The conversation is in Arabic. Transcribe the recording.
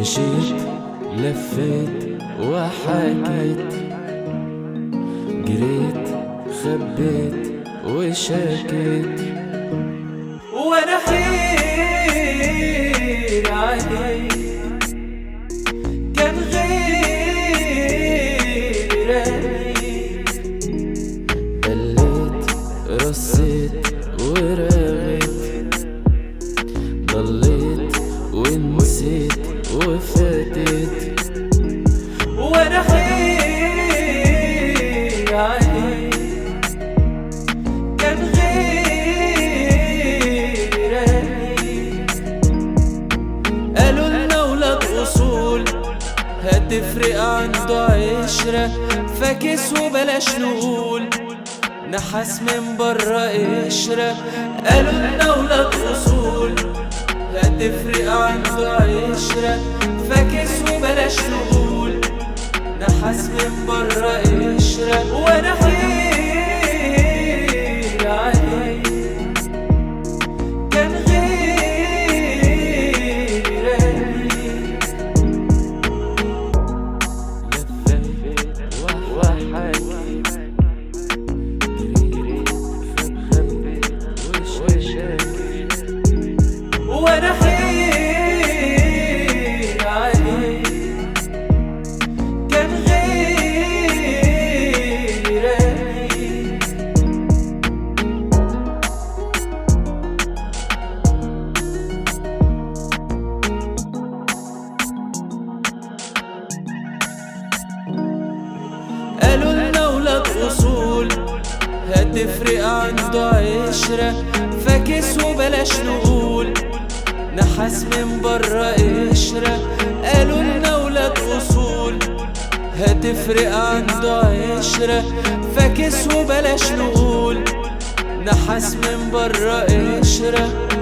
مشيت لفيت وحكيت، جريت خبيت وشكيت، وانا حير عليك كان غيرك. بليت رصيت ورغيت، ضليت ونسيت وفاتت، وانا حير عليك كان غيرك. قالوا لنا ولاد اصول هتفرق عنده عشرة، فاكس وبلاش نقول نحاس من برا قشرة. قالوا لنا ولاد اصول هتفرق عنده عشرة، فاكس وبلاش نقول نحاس من برا قشرة. وانا حير عليك كان غيرك. لفيت وحكيت، جريت خبيت وشكيت، وانا حير عليك كان غيرك. قالوا لنا ولاد اصول هتفرق عنده عشرة، فاكس وبلاش نقول نحاس من برا قشرة. قالوا لنا ولاد اصول هتفرق عنده عشرة، فاكس وبلاش نقول نحاس من برا قشرة.